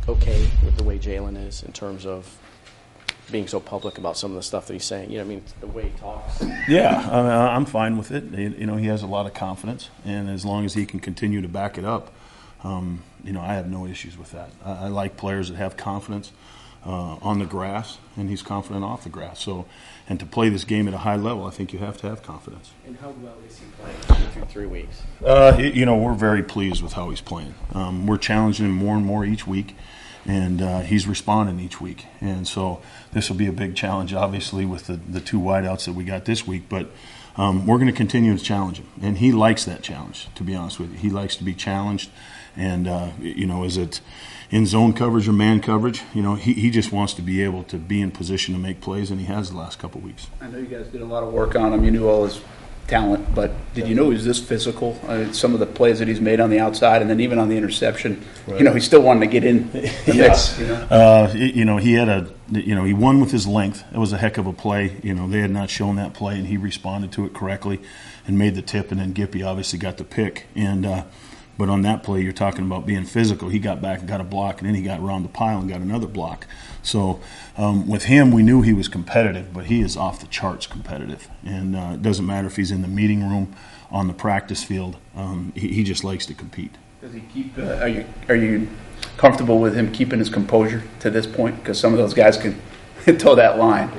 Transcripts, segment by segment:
okay with the way Jalen is in terms of being so public about some of the stuff that he's saying? You know, I mean, the way he talks. Yeah, I'm fine with it. You know, he has a lot of confidence, and as long as he can continue to back it up, you know, I have no issues with that. I like players that have confidence on the grass, and he's confident off the grass. So, and to play this game at a high level, I think you have to have confidence. And how well is he playing through 3 weeks? You know, we're very pleased with how he's playing. We're challenging him more and more each week, and he's responding each week. And so this will be a big challenge, obviously, with the 2 wideouts that we got this week. But we're going to continue to challenge him, and he likes that challenge, to be honest with you. He likes to be challenged. And, you know, is it in zone coverage or man coverage? You know, he just wants to be able to be in position to make plays, and he has the last couple of weeks. I know you guys did a lot of work on him. You knew all his talent, but did you know he was this physical? Some of the plays that he's made on the outside, and then even on the interception, right. You know, he still wanted to get in the mix. You know, he had he won with his length. It was a heck of a play. You know, they had not shown that play, and he responded to it correctly and made the tip, and then Gippy obviously got the pick. And but on that play, you're talking about being physical. He got back and got a block, and then he got around the pile and got another block. So with him, we knew he was competitive, but he is off the charts competitive. And it doesn't matter if he's in the meeting room, on the practice field. He just likes to compete. Does he keep? Are you comfortable with him keeping his composure to this point? Because some of those guys can toe that line.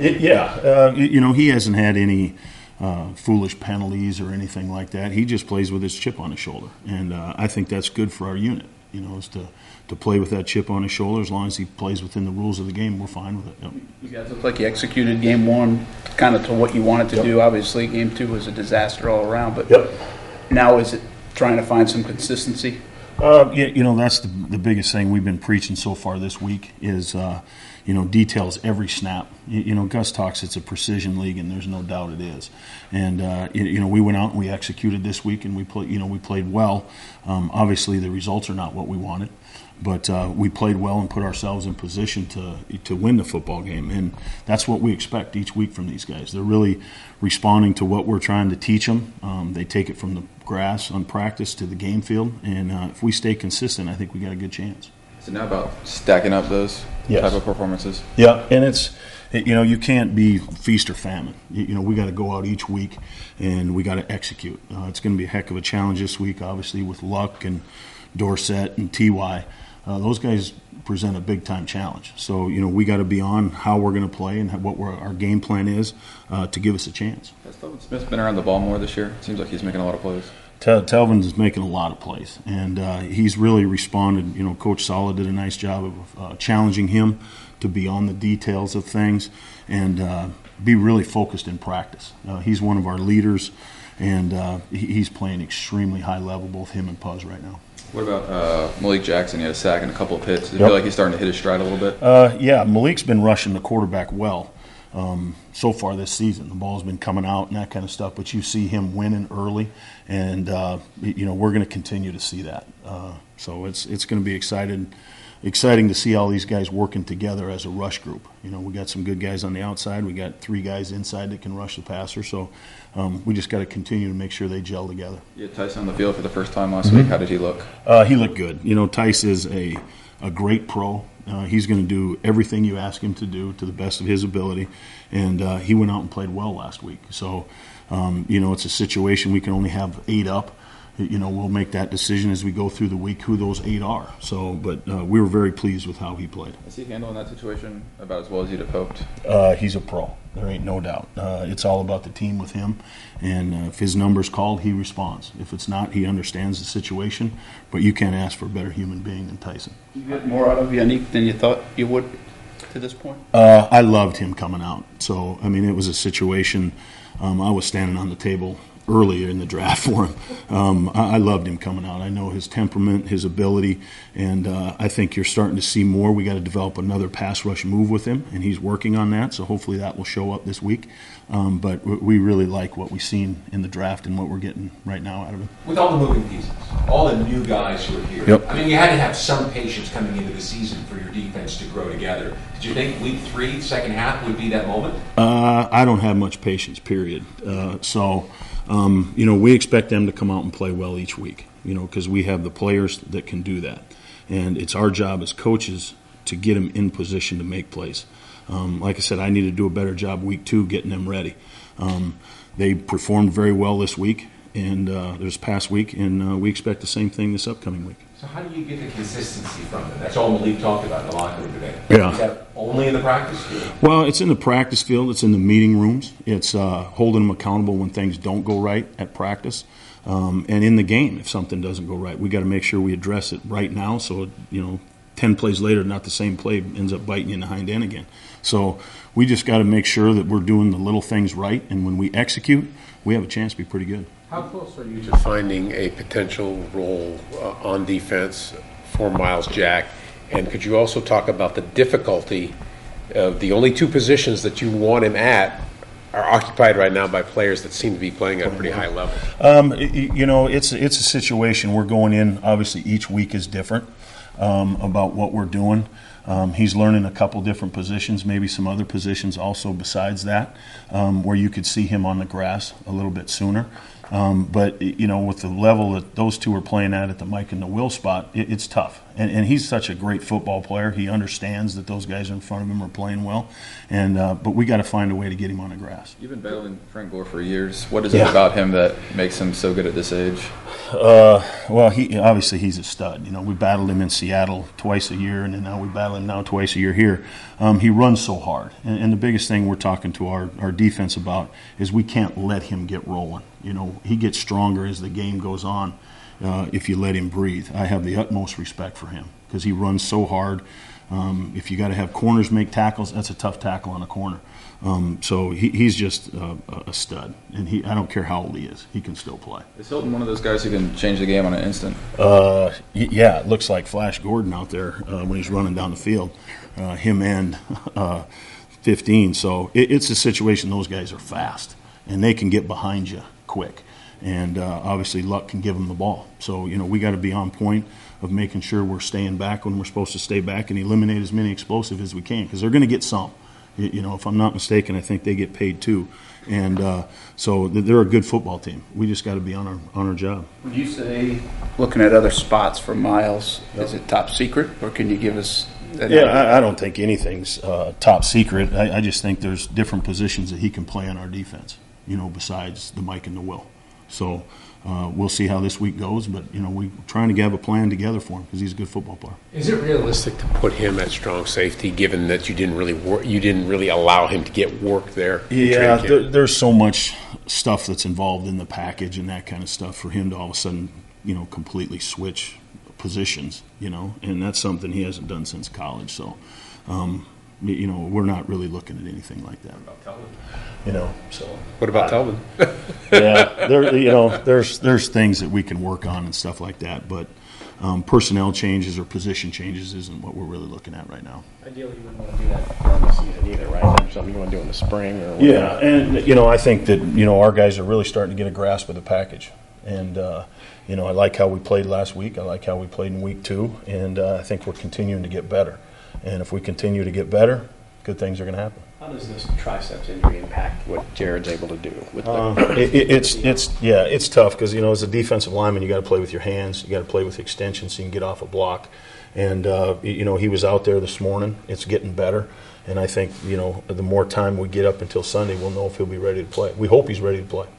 You know, he hasn't had any foolish penalties or anything like that. He just plays with his chip on his shoulder, and I think that's good for our unit. You know, is to play with that chip on his shoulder. As long as he plays within the rules of the game, we're fine with it. Yep. You guys look like you executed game 1 kind of to what you wanted to do. Obviously, game 2 was a disaster all around, but now is it trying to find some consistency? You know, that's the biggest thing we've been preaching so far this week is, you know, details every snap. You know, Gus talks it's a precision league, and there's no doubt it is. And, you know, we went out and we executed this week, and we played well. Obviously, the results are not what we wanted, but we played well and put ourselves in position to win the football game. And that's what we expect each week from these guys. They're really responding to what we're trying to teach them. They take it from the grass on practice to the game field, and if we stay consistent, I think we got a good chance. Is it now about stacking up those type of performances? Yeah, and it's, you know, you can't be feast or famine. You know, we got to go out each week, and we got to execute. It's going to be a heck of a challenge this week, obviously, with Luck and Dorsett and Ty. Those guys present a big-time challenge. So, you know, we got to be on how we're going to play and what our game plan is to give us a chance. Has Telvin Smith been around the ball more this year? It seems like he's making a lot of plays. Telvin is making a lot of plays, and he's really responded. You know, Coach Sala did a nice job of challenging him to be on the details of things and be really focused in practice. He's one of our leaders, and he's playing extremely high level, both him and Puz right now. What about Malik Jackson? He had a sack and a couple of hits. Do you feel like he's starting to hit his stride a little bit? Yeah, Malik's been rushing the quarterback well so far this season. The ball's been coming out and that kind of stuff, but you see him winning early, and you know, we're going to continue to see that. So it's going to be exciting to see all these guys working together as a rush group. You know, we got some good guys on the outside. We got 3 guys inside that can rush the passer. So we just got to continue to make sure they gel together. You had Tyson on the field for the first time last week. How did he look? He looked good. You know, Tice is a great pro. He's going to do everything you ask him to do to the best of his ability. And he went out and played well last week. So, you know, it's a situation we can only have 8 up. You know, we'll make that decision as we go through the week who those 8 are. So, but we were very pleased with how he played. Is he handling that situation about as well as you'd have hoped? He's a pro. There ain't no doubt. It's all about the team with him. And if his number's called, he responds. If it's not, he understands the situation. But you can't ask for a better human being than Tyson. You get more out of Yannick than you thought you would to this point? I loved him coming out. So, I mean, it was a situation. I was standing on the table earlier in the draft for him. I loved him coming out. I know his temperament, his ability, and I think you're starting to see more. We got to develop another pass rush move with him, and he's working on that, so hopefully that will show up this week. But we really like what we've seen in the draft and what we're getting right now out of him. With all the moving pieces, all the new guys who are here, yep. I mean, you had to have some patience coming into the season for your defense to grow together. Did you think week 3, second half, would be that moment? I don't have much patience, period. You know, we expect them to come out and play well each week, you know, because we have the players that can do that. and it's our job as coaches to get them in position to make plays. Like I said, I need to do a better job week 2 getting them ready. They performed very well this week and this past week, and we expect the same thing this upcoming week. So how do you get the consistency from them? That's all Malik talked about in the locker room today. Yeah. Is that only in the practice field? Well, it's in the practice field. It's in the meeting rooms. It's holding them accountable when things don't go right at practice, and in the game if something doesn't go right. We got to make sure we address it right now. So 10 plays later, not the same play ends up biting you in the hind end again. So we just got to make sure that we're doing the little things right, and when we execute, we have a chance to be pretty good. How close are you to finding a potential role on defense for Miles Jack? And could you also talk about the difficulty of the only 2 positions that you want him at are occupied right now by players that seem to be playing at a pretty high level? It's a situation we're going in. Obviously, each week is different about what we're doing. He's learning a couple different positions, maybe some other positions also besides that, where you could see him on the grass a little bit sooner. But with the level that those 2 are playing at the Mike and the Will spot, it's tough. And he's such a great football player. He understands that those guys in front of him are playing well. And but we got to find a way to get him on the grass. You've been battling Frank Gore for years. What is it about him that makes him so good at this age? Well, he's a stud. We battled him in Seattle twice a year, and then now we battle him now twice a year here. He runs so hard. And the biggest thing we're talking to our defense about is we can't let him get rolling. He gets stronger as the game goes on if you let him breathe. I have the utmost respect for him because he runs so hard. If you got to have corners make tackles, that's a tough tackle on a corner. So he's just a stud, and I don't care how old he is, he can still play. Is Hilton one of those guys who can change the game on an instant? Yeah, it looks like Flash Gordon out there when he's running down the field, him and 15. So it's a situation, those guys are fast, and they can get behind you quick. And obviously luck can give them the ball. So, we got to be on point of making sure we're staying back when we're supposed to stay back and eliminate as many explosive as we can because they're going to get some. If I'm not mistaken, I think they get paid too. And so they're a good football team. We just got to be on our job. Would you say, looking at other spots for Miles, is it top secret, or can you give us an idea? I don't think anything's top secret. I just think there's different positions that he can play on our defense, besides the Mike and the Will. So we'll see how this week goes, but we're trying to have a plan together for him because he's a good football player. Is it realistic to put him at strong safety, given that you didn't really allow him to get work there? Yeah, there's so much stuff that's involved in the package and that kind of stuff for him to all of a sudden, completely switch positions, and that's something he hasn't done since college. So, we're not really looking at anything like that. About Telvin? So What about Telvin? there's things that we can work on and stuff like that, but personnel changes or position changes isn't what we're really looking at right now. Ideally, you wouldn't want to do that during the season either, right? That's something you want to do in the spring or whatever. Yeah, and I think that our guys are really starting to get a grasp of the package, and I like how we played last week. I like how we played in week 2, and I think we're continuing to get better. And if we continue to get better, good things are going to happen. How does this triceps injury impact what Jared's able to do? With it's tough because as a defensive lineman, you got to play with your hands, you got to play with extension so you can get off a block. And he was out there this morning. It's getting better, and I think the more time we get up until Sunday, we'll know if he'll be ready to play. We hope he's ready to play.